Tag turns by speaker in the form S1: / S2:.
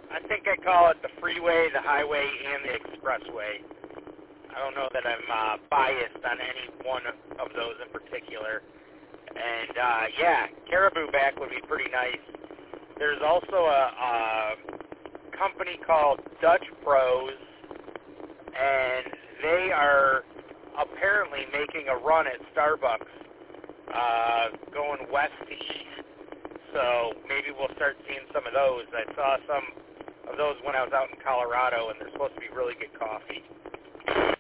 S1: I think I call it the freeway, the highway, and the expressway. I don't know that I'm biased on any one of those in particular. And, yeah, Caribou back would be pretty nice. There's also a company called Dutch Bros, and they are apparently making a run at Starbucks going west to east. So maybe we'll start seeing some of those. I saw some of those when I was out in Colorado, and they're supposed to be really good coffee.